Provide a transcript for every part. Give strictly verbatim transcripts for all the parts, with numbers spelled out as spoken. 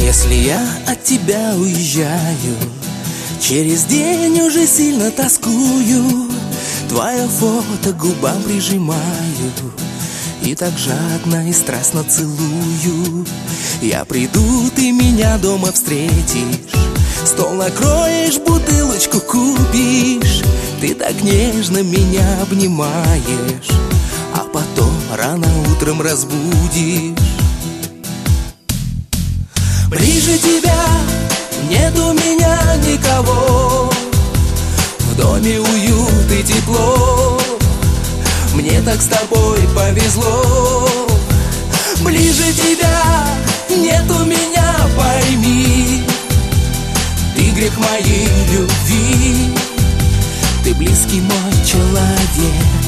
Если я от тебя уезжаю, через день уже сильно тоскую, твое фото к губам прижимаю и так жадно и страстно целую. Я приду, ты меня дома встретишь, стол накроешь, бутылочку купишь, ты так нежно меня обнимаешь, а потом рано утром разбудишь. Ближе тебя нет у меня никого, в доме уют и тепло, мне так с тобой повезло. Ближе тебя нет у меня, пойми, ты грех моей любви, ты близкий мой человек.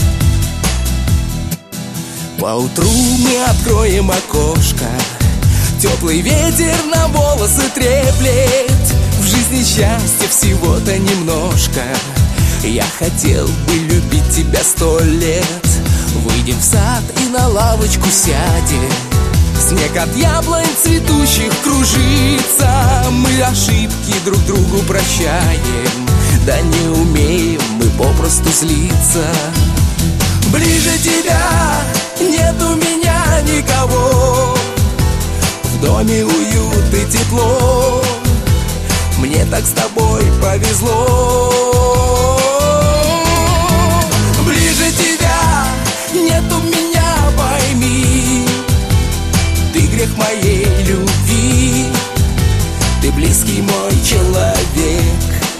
Поутру мы откроем окошко, теплый ветер на волосы треплет. В жизни счастья всего-то немножко, я хотел бы любить тебя сто лет. Выйдем в сад и на лавочку сядем, снег от яблонь цветущих кружится. Мы ошибки друг другу прощаем, да не умеем мы попросту злиться. Ближе тебя нет у меня никого, в доме уют и тепло, мне так с тобой повезло. Ближе тебя нет у меня, пойми, ты грех моей любви, ты близкий мой человек.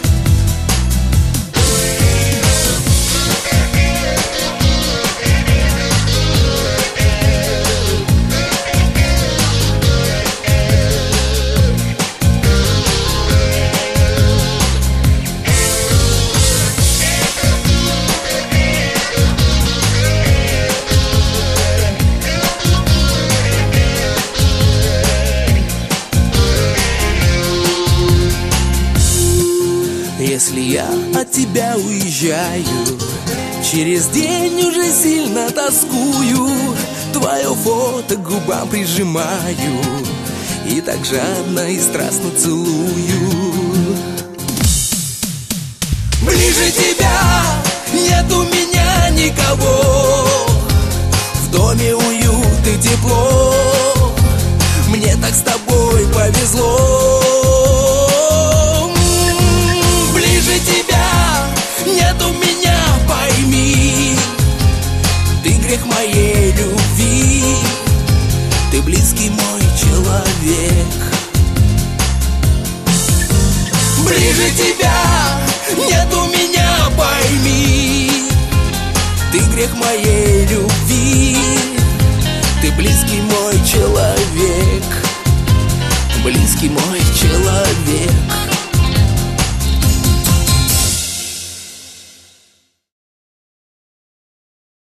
Если я от тебя уезжаю, через день уже сильно тоскую, твое фото к губам прижимаю и так жадно и страстно целую. Ближе тебя нет у меня никого, в доме уют и тепло, мне так с тобой повезло. Ближе тебя нет у меня, пойми, ты грех моей любви, ты близкий мой человек. Ближе тебя нет у меня, пойми, ты грех моей